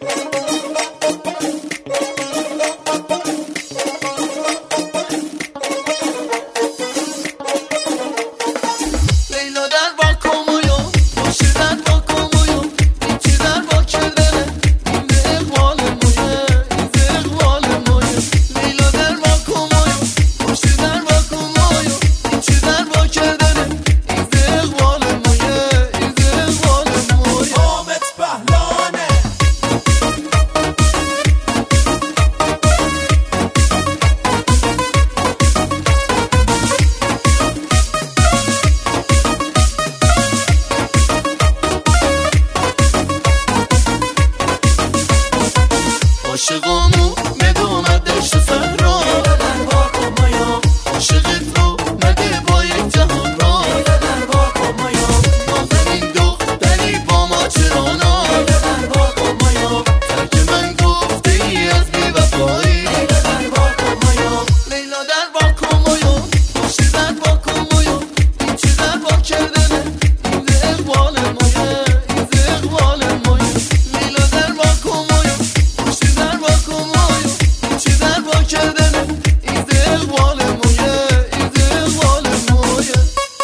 عاشقامو ندومد دشت صحرا در واکن مایا عاشقت رو مده با یک جهان را در واکن مایا نازنین دختری با ما چرانا در واکن مایا ترک من گفته ای از بی‌وفایی در واکن مایا لیلا در واکن مایا خوشی در واکن مایا این چی در وا کردنه این ز اقبال مایه این ز اقبال مایه لیلا در واکن مایا خوشی در واکن مایا این چی در وا کردنه این ز اقبال مایه این ز اقبال مایه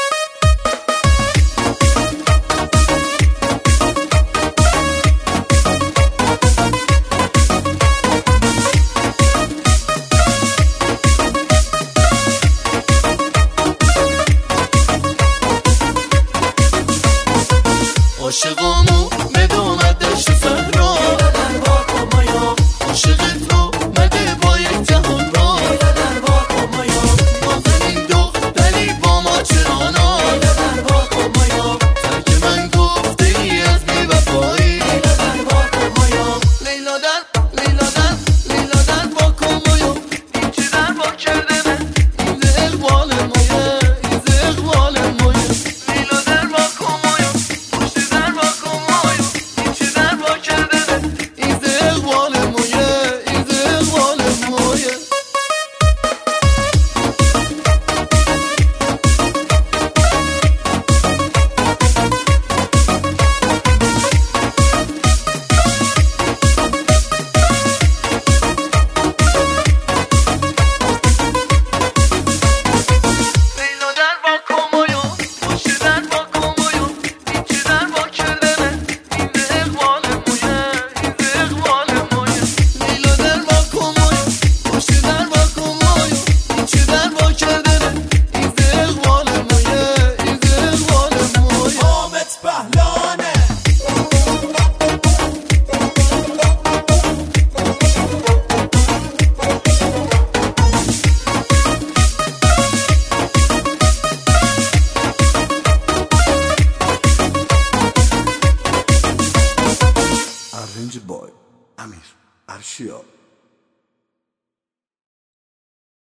عاشقامو ندومد دشت صحرا در واکن مایا عاشقت رو مده با یک جهان را در واکن مایا نازنین دختری با ما چرانا در واکن مایا ترک من گفته ای از بی‌وفایی در واکن مایا لیلا در واکن مایا این چی در وا کردنه این ز اقبال مایه این ز اقبال مایه لیلا در واکن مایا خوشی در واکن مایا این چی در وا کردنه این ز اقبال مایه این ز اقبال مایه لیلا در واکن مایا خوشی در واکن مایا این چی در وا کردنه این ز اقبال مایه این ز اقبال مایه لیلا در واکن مایا خوشی در واکن مایا این چی در وا کردنه این ز اقبال مایه این ز اقبال مایه حامد پهلوانه Arrange boy Amir Arshia